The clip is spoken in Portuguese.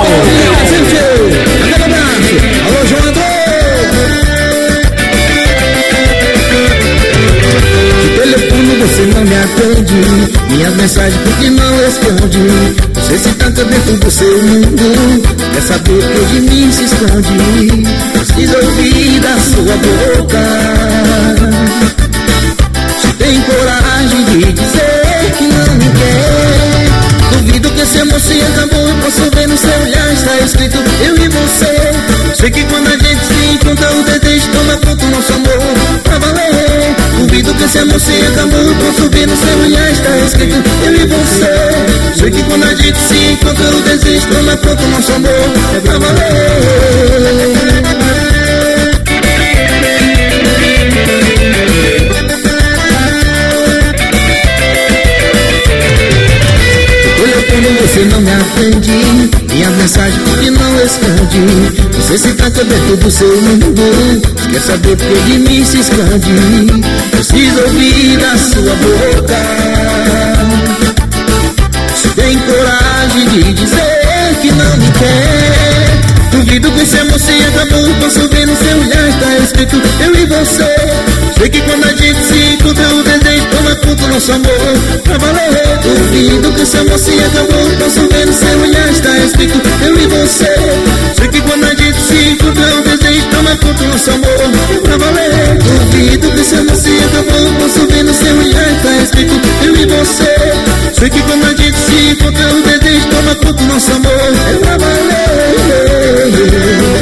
Aquele abraço. Alô, jogador. De telefone você não me atende, minhas mensagens porque não responde. Você se tranca dentro do seu mundo, quer saber que de mim se esconde. Preciso ouvir da sua boca. Se tem coragem de dizer que não me quer, duvido que esse amor se acabou. Posso ver no seu olhar, está escrito eu e você. Sei que quando a gente se encontra o desejo toma conta do nosso amor pra valer. Duvido que esse amor se acabou. Posso ver no seu olhar, está escrito eu e você. Sei que quando a gente se encontra o desejo toma conta do nosso amor pra valer. Você não me atende, minha mensagem porque não responde. Você se tranca dentro do seu mundo, quer saber porque de mim se esconde. Preciso ouvir da sua boca. Se tem coragem de dizer que não me quer, duvido que esse amor se acabou. Posso ver no seu olhar, está escrito eu e você. Sei que quando a gente se encontra o desejo toma conta do nosso amor pra valer. Duvido que esse amor se acabou. Posso ver no seu olhar, está escrito eu e você. Sei que quando a gente se encontra o desejo toma conta do nosso amor pra valer. Duvido que esse amor se acabou. Posso ver no seu olhar, está escrito eu e você. Sei que quando a gente se encontra o desejo toma conta do nosso amor pra valer.